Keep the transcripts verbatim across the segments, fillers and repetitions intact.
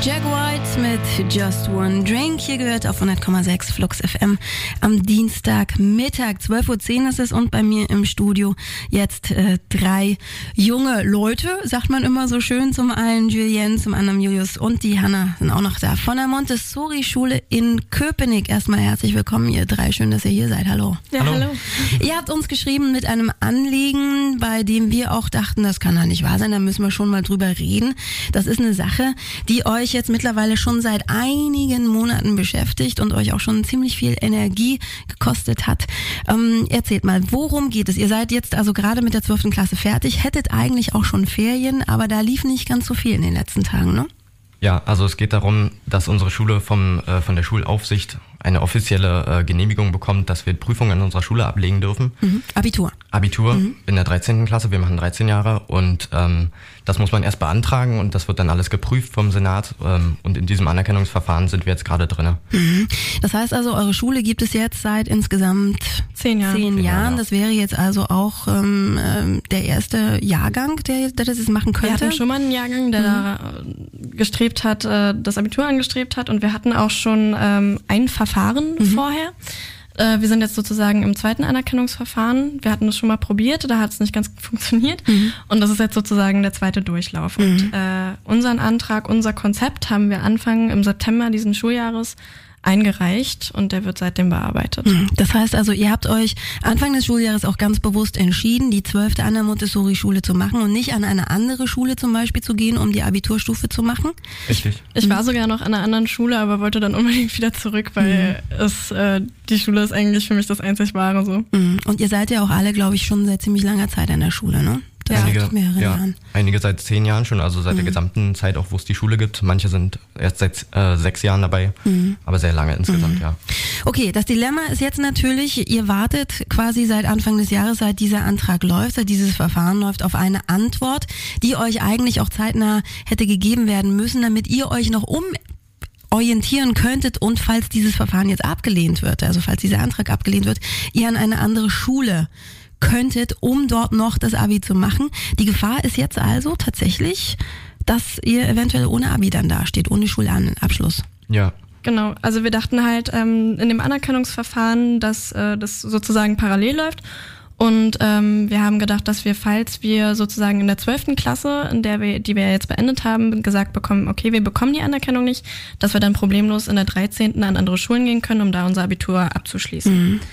Jack White mit Just One Drink. Hier gehört auf hundert Komma sechs Flux F M am Dienstagmittag. zwölf Uhr zehn ist es und bei mir im Studio jetzt äh, drei junge Leute, sagt man immer so schön. Zum einen Julien, zum anderen Julius und die Hanna sind auch noch da. Von der Montessori-Schule in Köpenick. Erstmal herzlich willkommen, ihr drei. Schön, dass ihr hier seid. Hallo. Ja, hallo. hallo. Ihr habt uns geschrieben mit einem Anliegen, bei dem wir auch dachten, das kann doch nicht wahr sein, da müssen wir schon mal drüber reden. Das ist eine Sache, die euch jetzt mittlerweile schon seit einigen Monaten beschäftigt und euch auch schon ziemlich viel Energie gekostet hat. Ähm, erzählt mal, worum geht es? Ihr seid jetzt also gerade mit der zwölften Klasse fertig, hättet eigentlich auch schon Ferien, aber da lief nicht ganz so viel in den letzten Tagen, ne? Ja, also es geht darum, dass unsere Schule vom, äh, von der Schulaufsicht eine offizielle äh, Genehmigung bekommt, dass wir Prüfungen in unserer Schule ablegen dürfen. Mhm. Abitur. Abitur Mhm. in der dreizehnten Klasse, wir machen dreizehn Jahre und ähm, das muss man erst beantragen und das wird dann alles geprüft vom Senat ähm, und in diesem Anerkennungsverfahren sind wir jetzt gerade drin. Mhm. Das heißt also, eure Schule gibt es jetzt seit insgesamt zehn Jahren. Zehn Jahren. Das wäre jetzt also auch ähm, der erste Jahrgang, der, der das jetzt machen könnte? Wir hatten schon mal einen Jahrgang, der mhm. da gestrebt hat, das Abitur angestrebt hat und wir hatten auch schon ähm, ein Verfahren mhm. vorher. Äh, wir sind jetzt sozusagen im zweiten Anerkennungsverfahren. Wir hatten das schon mal probiert, da hat es nicht ganz funktioniert mhm. und das ist jetzt sozusagen der zweite Durchlauf. Mhm. Und äh, unseren Antrag, unser Konzept haben wir Anfang im September diesen Schuljahres eingereicht und der wird seitdem bearbeitet. Das heißt also, ihr habt euch Anfang des Schuljahres auch ganz bewusst entschieden, die zwölfte an der Montessori-Schule zu machen und nicht an eine andere Schule zum Beispiel zu gehen, um die Abiturstufe zu machen? Richtig. Ich war sogar noch an einer anderen Schule, aber wollte dann unbedingt wieder zurück, weil mhm. es äh, die Schule ist eigentlich für mich das einzig Wahre so. Und ihr seid ja auch alle, glaube ich, schon seit ziemlich langer Zeit an der Schule, ne? Das einige, mehrere ja, Jahren. Einige seit zehn Jahren schon, also seit mhm. der gesamten Zeit auch, wo es die Schule gibt. Manche sind erst seit äh, sechs Jahren dabei, mhm. aber sehr lange insgesamt, mhm. ja. Okay, das Dilemma ist jetzt natürlich, ihr wartet quasi seit Anfang des Jahres, seit dieser Antrag läuft, seit dieses Verfahren läuft, auf eine Antwort, die euch eigentlich auch zeitnah hätte gegeben werden müssen, damit ihr euch noch um orientieren könntet und falls dieses Verfahren jetzt abgelehnt wird, also falls dieser Antrag abgelehnt wird, ihr an eine andere Schule könntet, um dort noch das Abi zu machen. Die Gefahr ist jetzt also tatsächlich, dass ihr eventuell ohne Abi dann dasteht, ohne Schulabschluss. Ja. Genau, also wir dachten halt ähm, in dem Anerkennungsverfahren, dass äh, das sozusagen parallel läuft und ähm, wir haben gedacht, dass wir, falls wir sozusagen in der zwölften Klasse, in der wir, die wir jetzt beendet haben, gesagt bekommen, okay, wir bekommen die Anerkennung nicht, dass wir dann problemlos in der dreizehnten an andere Schulen gehen können, um da unser Abitur abzuschließen. Mhm.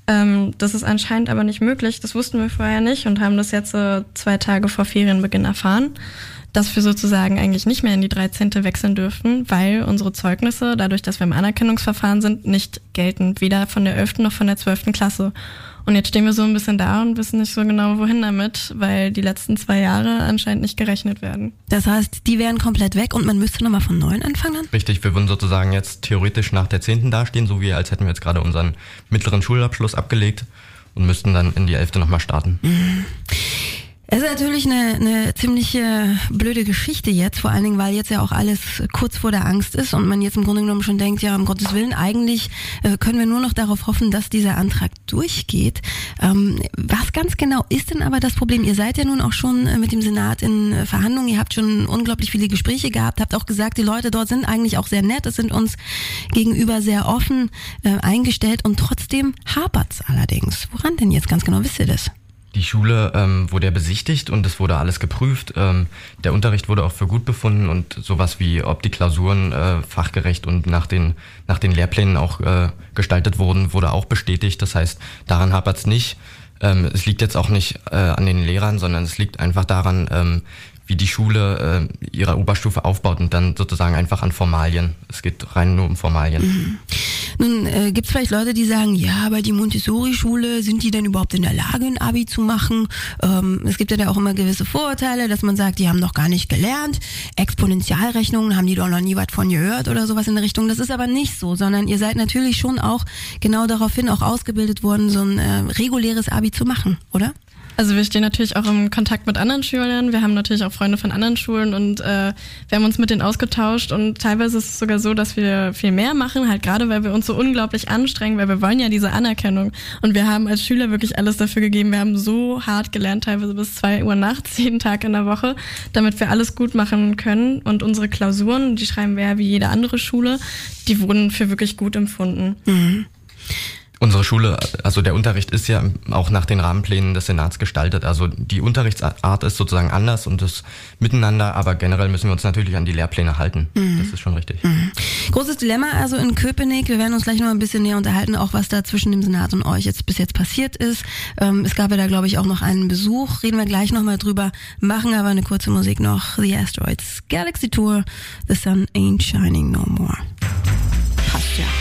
Das ist anscheinend aber nicht möglich, das wussten wir vorher nicht und haben das jetzt äh, zwei Tage vor Ferienbeginn erfahren, dass wir sozusagen eigentlich nicht mehr in die dreizehnte wechseln dürfen, weil unsere Zeugnisse, dadurch, dass wir im Anerkennungsverfahren sind, nicht gelten, weder von der elften noch von der zwölften Klasse. Und jetzt stehen wir so ein bisschen da und wissen nicht so genau, wohin damit, weil die letzten zwei Jahre anscheinend nicht gerechnet werden. Das heißt, die wären komplett weg und man müsste nochmal von neuem anfangen? Richtig, wir würden sozusagen jetzt theoretisch nach der zehnten dastehen, so wie als hätten wir jetzt gerade unseren mittleren Schulabschluss abgelegt und müssten dann in die elfte nochmal starten. Mhm. Es ist natürlich eine, eine ziemlich äh, blöde Geschichte jetzt, vor allen Dingen, weil jetzt ja auch alles kurz vor der Angst ist und man jetzt im Grunde genommen schon denkt, ja, um Gottes Willen, eigentlich äh, können wir nur noch darauf hoffen, dass dieser Antrag durchgeht. Ähm, was ganz genau ist denn aber das Problem? Ihr seid ja nun auch schon äh, mit dem Senat in äh, Verhandlungen, ihr habt schon unglaublich viele Gespräche gehabt, habt auch gesagt, die Leute dort sind eigentlich auch sehr nett, es sind uns gegenüber sehr offen äh, eingestellt und trotzdem hapert's allerdings. Woran denn jetzt ganz genau, wisst ihr das? Die Schule ähm, wurde ja besichtigt und es wurde alles geprüft. Ähm, der Unterricht wurde auch für gut befunden und sowas wie, ob die Klausuren äh, fachgerecht und nach den nach den Lehrplänen auch äh, gestaltet wurden, wurde auch bestätigt. Das heißt, daran hapert's nicht. Ähm, es liegt jetzt auch nicht äh, an den Lehrern, sondern es liegt einfach daran, ähm, wie die Schule äh, ihre Oberstufe aufbaut und dann sozusagen einfach an Formalien. Es geht rein nur um Formalien. Mhm. Nun äh, gibt es vielleicht Leute, die sagen, ja, aber die Montessori-Schule, sind die denn überhaupt in der Lage, ein Abi zu machen? Ähm, es gibt ja da auch immer gewisse Vorurteile, dass man sagt, die haben noch gar nicht gelernt. Exponentialrechnungen, haben die doch noch nie was von gehört oder sowas in der Richtung. Das ist aber nicht so, sondern ihr seid natürlich schon auch genau daraufhin auch ausgebildet worden, so ein äh, reguläres Abi zu machen, oder? Also wir stehen natürlich auch im Kontakt mit anderen Schülern. Wir haben natürlich auch Freunde von anderen Schulen und äh, wir haben uns mit denen ausgetauscht und teilweise ist es sogar so, dass wir viel mehr machen, halt gerade weil wir uns so unglaublich anstrengen, weil wir wollen ja diese Anerkennung und wir haben als Schüler wirklich alles dafür gegeben. Wir haben so hart gelernt, teilweise bis zwei Uhr nachts jeden Tag in der Woche, damit wir alles gut machen können und unsere Klausuren, die schreiben wir ja wie jede andere Schule, die wurden für wirklich gut empfunden. Mhm. Unsere Schule, also der Unterricht ist ja auch nach den Rahmenplänen des Senats gestaltet. Also die Unterrichtsart ist sozusagen anders und das Miteinander, aber generell müssen wir uns natürlich an die Lehrpläne halten. Mhm. Das ist schon richtig. Mhm. Großes Dilemma also in Köpenick. Wir werden uns gleich noch ein bisschen näher unterhalten, auch was da zwischen dem Senat und euch jetzt bis jetzt passiert ist. Ähm, es gab ja da, glaube ich, auch noch einen Besuch. Reden wir gleich nochmal drüber, machen aber eine kurze Musik noch. The Asteroids Galaxy Tour, The Sun Ain't Shining No More. Passt ja.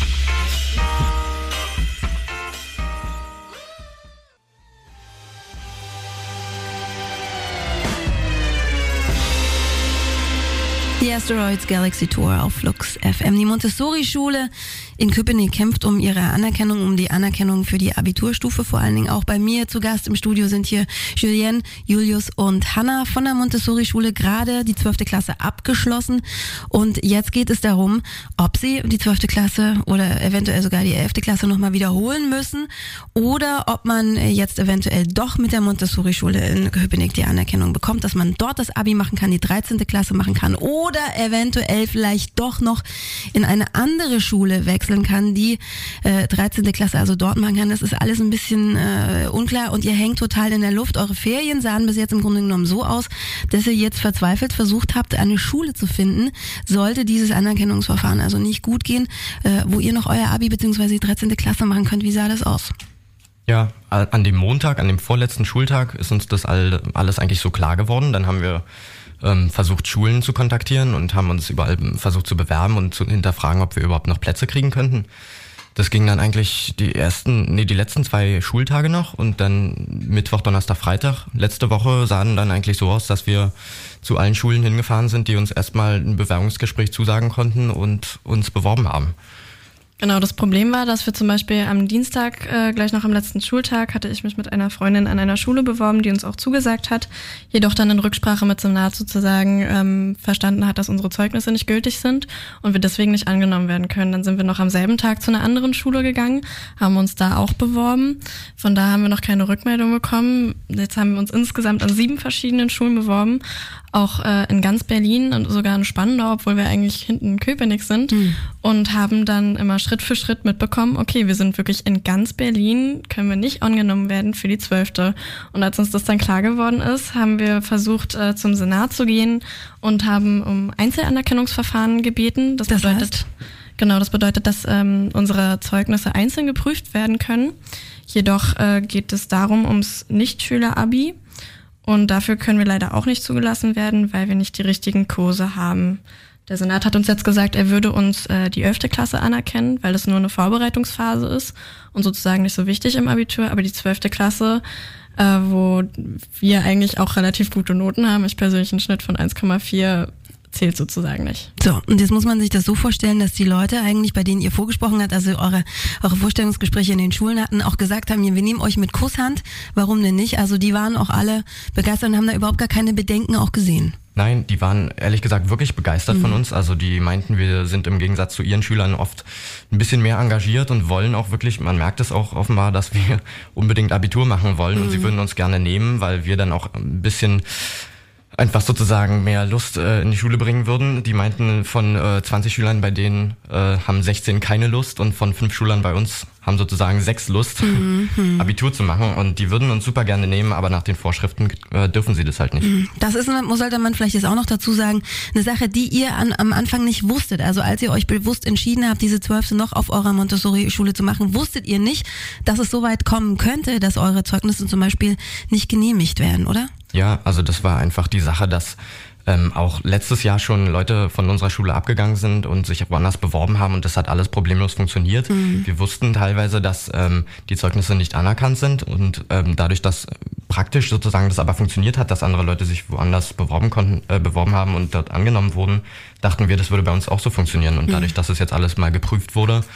Die Asteroids Galaxy Tour auf Flux F M. Die Montessori-Schule in Köpenick kämpft um ihre Anerkennung, um die Anerkennung für die Abiturstufe. Vor allen Dingen auch bei mir zu Gast im Studio sind hier Julien, Julius und Hanna von der Montessori-Schule, gerade die zwölfte Klasse abgeschlossen. Und jetzt geht es darum, ob sie die zwölfte Klasse oder eventuell sogar die elfte Klasse nochmal wiederholen müssen oder ob man jetzt eventuell doch mit der Montessori-Schule in Köpenick die Anerkennung bekommt, dass man dort das Abi machen kann, die dreizehnte Klasse machen kann oder eventuell vielleicht doch noch in eine andere Schule wechseln kann, die äh, dreizehnte Klasse also dort machen kann. Das ist alles ein bisschen äh, unklar und ihr hängt total in der Luft. Eure Ferien sahen bis jetzt im Grunde genommen so aus, dass ihr jetzt verzweifelt versucht habt, eine Schule zu finden, sollte dieses Anerkennungsverfahren also nicht gut gehen, äh, wo ihr noch euer Abi bzw. die dreizehnte Klasse machen könnt. Wie sah das aus? Ja, an dem Montag, an dem vorletzten Schultag ist uns das all, alles eigentlich so klar geworden. Dann haben wir ähm, versucht, Schulen zu kontaktieren und haben uns überall versucht zu bewerben und zu hinterfragen, ob wir überhaupt noch Plätze kriegen könnten. Das ging dann eigentlich die ersten, nee, die letzten zwei Schultage noch und dann Mittwoch, Donnerstag, Freitag. Letzte Woche sahen dann eigentlich so aus, dass wir zu allen Schulen hingefahren sind, die uns erstmal ein Bewerbungsgespräch zusagen konnten und uns beworben haben. Genau, das Problem war, dass wir zum Beispiel am Dienstag, äh, gleich noch am letzten Schultag, hatte ich mich mit einer Freundin an einer Schule beworben, die uns auch zugesagt hat, jedoch dann in Rücksprache mit Senat sozusagen ähm, verstanden hat, dass unsere Zeugnisse nicht gültig sind und wir deswegen nicht angenommen werden können. Dann sind wir noch am selben Tag zu einer anderen Schule gegangen, haben uns da auch beworben. Von da haben wir noch keine Rückmeldung bekommen. Jetzt haben wir uns insgesamt an sieben verschiedenen Schulen beworben, auch äh, in ganz Berlin und sogar in Spandau, obwohl wir eigentlich hinten in Köpenick sind, mhm. und haben dann immer Schritt für Schritt mitbekommen, okay, wir sind wirklich in ganz Berlin, können wir nicht angenommen werden für die zwölfte. Und als uns das dann klar geworden ist, haben wir versucht, äh, zum Senat zu gehen und haben um Einzelanerkennungsverfahren gebeten. Das, das bedeutet, heißt? Genau, das bedeutet, dass ähm, unsere Zeugnisse einzeln geprüft werden können. Jedoch äh, geht es darum, ums Nichtschüler-Abi. Und dafür können wir leider auch nicht zugelassen werden, weil wir nicht die richtigen Kurse haben. Der Senat hat uns jetzt gesagt, er würde uns äh, die elfte Klasse anerkennen, weil das nur eine Vorbereitungsphase ist und sozusagen nicht so wichtig im Abitur. Aber die zwölfte Klasse, äh, wo wir eigentlich auch relativ gute Noten haben, ich persönlich einen Schnitt von eins Komma vier, zählt sozusagen nicht. So, und jetzt muss man sich das so vorstellen, dass die Leute eigentlich, bei denen ihr vorgesprochen habt, also eure, eure Vorstellungsgespräche in den Schulen hatten, auch gesagt haben, wir nehmen euch mit Kusshand, warum denn nicht? Also die waren auch alle begeistert und haben da überhaupt gar keine Bedenken auch gesehen. Nein, die waren ehrlich gesagt wirklich begeistert mhm. von uns. Also die meinten, wir sind im Gegensatz zu ihren Schülern oft ein bisschen mehr engagiert und wollen auch wirklich, man merkt es auch offenbar, dass wir unbedingt Abitur machen wollen mhm. und sie würden uns gerne nehmen, weil wir dann auch ein bisschen einfach sozusagen mehr Lust äh, in die Schule bringen würden. Die meinten, von äh, zwanzig Schülern bei denen äh, haben sechzehn keine Lust und von fünf Schülern bei uns haben sozusagen sechs Lust, mhm. Abitur zu machen und die würden uns super gerne nehmen, aber nach den Vorschriften äh, dürfen sie das halt nicht. Das ist, sollte man vielleicht jetzt auch noch dazu sagen, eine Sache, die ihr an, am Anfang nicht wusstet. Also als ihr euch bewusst entschieden habt, diese zwölfte noch auf eurer Montessori-Schule zu machen, wusstet ihr nicht, dass es so weit kommen könnte, dass eure Zeugnisse zum Beispiel nicht genehmigt werden, oder? Ja, also das war einfach die Sache, dass ähm, auch letztes Jahr schon Leute von unserer Schule abgegangen sind und sich woanders beworben haben und das hat alles problemlos funktioniert. Mhm. Wir wussten teilweise, dass ähm, die Zeugnisse nicht anerkannt sind und ähm, dadurch, dass praktisch sozusagen das aber funktioniert hat, dass andere Leute sich woanders beworben konnten, äh, beworben haben und dort angenommen wurden, dachten wir, das würde bei uns auch so funktionieren und dadurch, dass es jetzt alles mal geprüft wurde,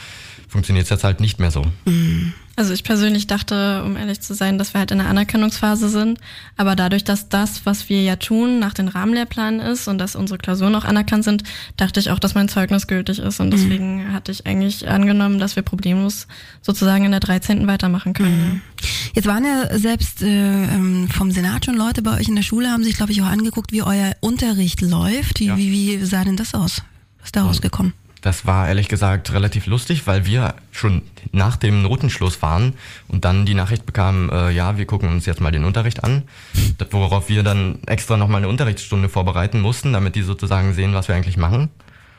funktioniert es jetzt halt nicht mehr so. Mhm. Also ich persönlich dachte, um ehrlich zu sein, dass wir halt in der Anerkennungsphase sind. Aber dadurch, dass das, was wir ja tun, nach den Rahmenlehrplänen ist und dass unsere Klausuren auch anerkannt sind, dachte ich auch, dass mein Zeugnis gültig ist. Und deswegen mhm. hatte ich eigentlich angenommen, dass wir problemlos sozusagen in der dreizehnten weitermachen können. Mhm. Jetzt waren ja selbst äh, vom Senat schon Leute bei euch in der Schule, haben sich, glaube ich, auch angeguckt, wie euer Unterricht läuft. Wie, ja. wie, wie sah denn das aus? Was ist da rausgekommen? Das war ehrlich gesagt relativ lustig, weil wir schon nach dem Notenschluss waren und dann die Nachricht bekamen, äh, ja, wir gucken uns jetzt mal den Unterricht an, worauf wir dann extra nochmal eine Unterrichtsstunde vorbereiten mussten, damit die sozusagen sehen, was wir eigentlich machen.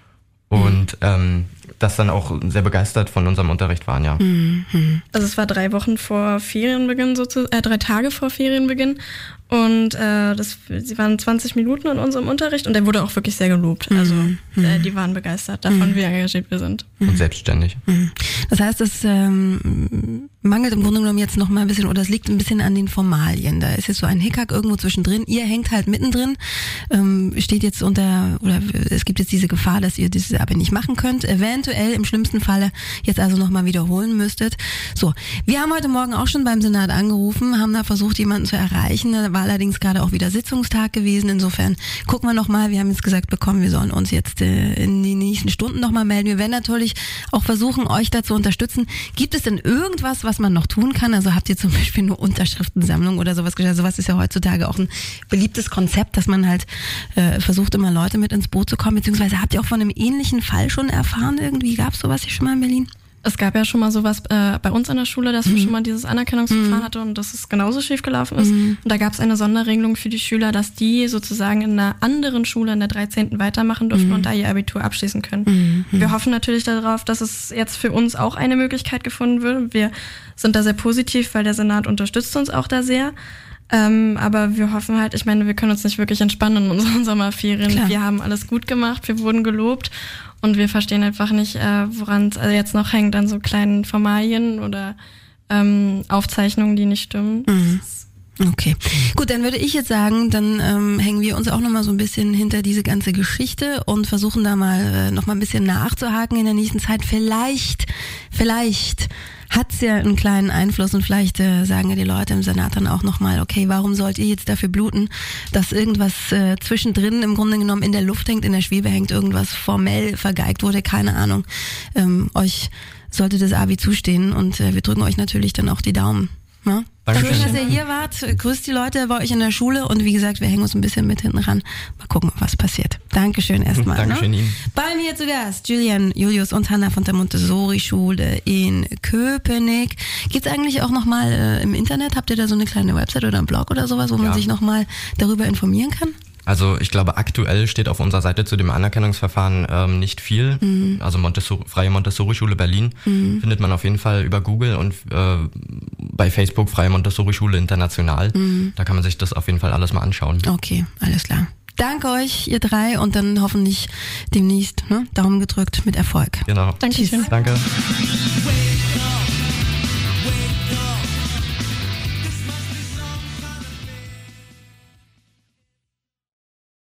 Und ähm, das dann auch sehr begeistert von unserem Unterricht waren, ja. Mhm. Also es war drei Wochen vor Ferienbeginn, sozusagen, äh, drei Tage vor Ferienbeginn. Und äh, das, sie waren zwanzig Minuten in unserem Unterricht und der wurde auch wirklich sehr gelobt. Also mhm. äh, die waren begeistert davon, mhm. wie engagiert wir sind. Und selbstständig. Mhm. Das heißt, es ähm, mangelt im Grunde genommen jetzt noch mal ein bisschen, oder es liegt ein bisschen an den Formalien. Da ist jetzt so ein Hickhack irgendwo zwischendrin. Ihr hängt halt mittendrin, ähm, steht jetzt unter, oder es gibt jetzt diese Gefahr, dass ihr diese Abi nicht machen könnt. Eventuell im schlimmsten Falle jetzt also noch mal wiederholen müsstet. So, wir haben heute Morgen auch schon beim Senat angerufen, haben da versucht, jemanden zu erreichen. Da war allerdings gerade auch wieder Sitzungstag gewesen. Insofern gucken wir noch mal. Wir haben jetzt gesagt bekommen, wir sollen uns jetzt äh, in die nächsten Stunden noch mal melden. Wir werden natürlich auch versuchen, euch da zu unterstützen. Gibt es denn irgendwas, was man noch tun kann? Also habt ihr zum Beispiel eine Unterschriftensammlung oder sowas geschaut? Sowas ist ja heutzutage auch ein beliebtes Konzept, dass man halt äh, versucht, immer Leute mit ins Boot zu kommen. Beziehungsweise habt ihr auch von einem ähnlichen Fall schon erfahren irgendwie? Gab es sowas hier schon mal in Berlin? Es gab ja schon mal sowas äh, bei uns an der Schule, dass mhm. wir schon mal dieses Anerkennungsverfahren mhm. hatten und dass es genauso schief gelaufen ist. Mhm. Und da gab es eine Sonderregelung für die Schüler, dass die sozusagen in einer anderen Schule in der dreizehnten weitermachen durften mhm. und da ihr Abitur abschließen können. Mhm. Wir hoffen natürlich darauf, dass es jetzt für uns auch eine Möglichkeit gefunden wird. Wir sind da sehr positiv, weil der Senat unterstützt uns auch da sehr. Ähm, aber wir hoffen halt, ich meine, wir können uns nicht wirklich entspannen in unseren Sommerferien. Klar. Wir haben alles gut gemacht, wir wurden gelobt und wir verstehen einfach nicht, äh, woran es also jetzt noch hängt an so kleinen Formalien oder ähm, Aufzeichnungen, die nicht stimmen. Mhm. Okay, gut, dann würde ich jetzt sagen, dann ähm, hängen wir uns auch nochmal so ein bisschen hinter diese ganze Geschichte und versuchen da mal äh, nochmal ein bisschen nachzuhaken in der nächsten Zeit. Vielleicht, vielleicht hat's ja einen kleinen Einfluss und vielleicht äh, sagen ja die Leute im Senat dann auch nochmal, okay, warum sollt ihr jetzt dafür bluten, dass irgendwas äh, zwischendrin im Grunde genommen in der Luft hängt, in der Schwebe hängt, irgendwas formell vergeigt wurde, keine Ahnung. Ähm, euch sollte das Abi zustehen und äh, wir drücken euch natürlich dann auch die Daumen. Ja? Danke, dass ihr hier wart. Grüßt die Leute bei euch in der Schule und wie gesagt, wir hängen uns ein bisschen mit hinten ran. Mal gucken, was passiert. Dankeschön erstmal. Dankeschön ne? Ihnen. Bei mir zu Gast Julian, Julius und Hanna von der Montessori-Schule in Köpenick. Geht's eigentlich auch nochmal äh, im Internet? Habt ihr da so eine kleine Website oder einen Blog oder sowas, wo ja. man sich nochmal darüber informieren kann? Also ich glaube, aktuell steht auf unserer Seite zu dem Anerkennungsverfahren ähm, nicht viel. Mhm. Also Montessori, Freie Montessori-Schule Berlin mhm. findet man auf jeden Fall über Google und äh, bei Facebook Freie Montessori-Schule International. Mhm. Da kann man sich das auf jeden Fall alles mal anschauen. Okay, alles klar. Danke euch, ihr drei, und dann hoffentlich demnächst ne, Daumen gedrückt mit Erfolg. Genau. Danke. Danke.